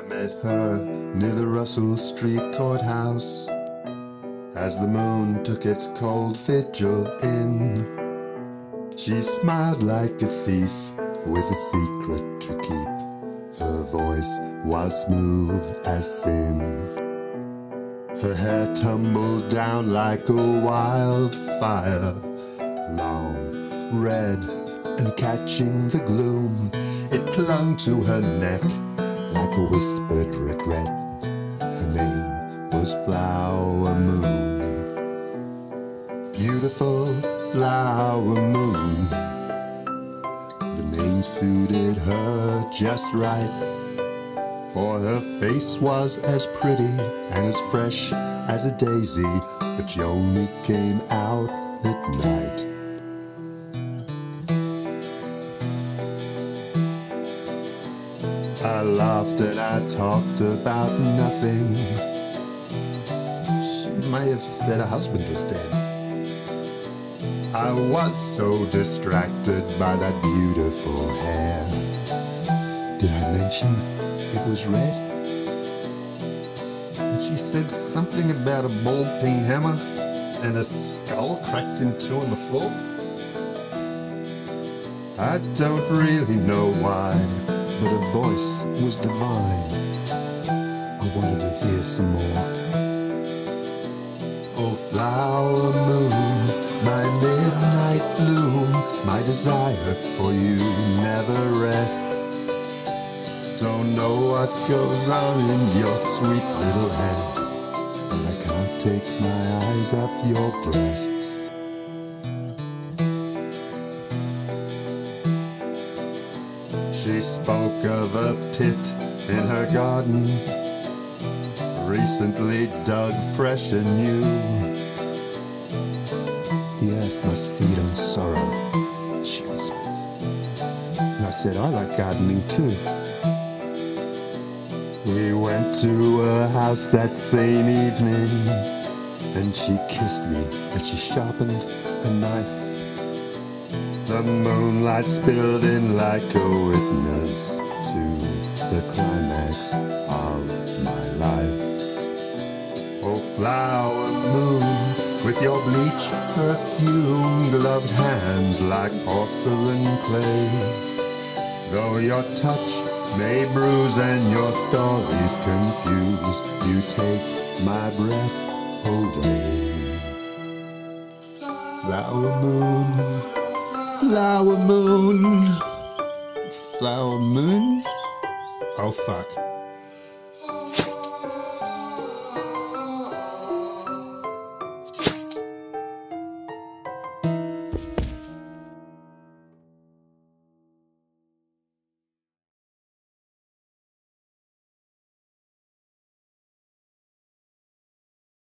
met her near the Russell Street courthouse as the moon took its cold vigil in. She smiled like a thief with a secret to keep. Her voice was smooth as sin. Her hair tumbled down like a wildfire, long, red, and catching the gloom. It clung to her neck like a whispered regret. Her name was Flower Moon. Beautiful Flower Moon. The name suited her just right, for her face was as pretty and as fresh as a daisy, but she only came out at night. I laughed and I talked about nothing. She may have said her husband was dead. I was so distracted by that beautiful hair. Did I mention it was red? And she said something about a bald peen hammer and a skull cracked in two on the floor. I don't really know why, but her voice was divine. I wanted to hear some more. Oh, Flower Moon, my midnight bloom, my desire for you never rests. Don't know what goes on in your sweet little head, but I can't take my eyes off your breasts. She spoke of a pit in her garden, recently dug fresh and new. The earth must feed on sorrow, she whispered. And I said, I like gardening too. We went to her house that same evening, and she kissed me and she sharpened a knife. The moonlight spilled in like a witness to the climax of my life. Oh, Flower Moon, with your bleach perfume, gloved hands like porcelain clay. Though your touch may bruise and your stories confuse, you take my breath away. Flower Moon, Flower Moon, Flower Moon. Oh fuck.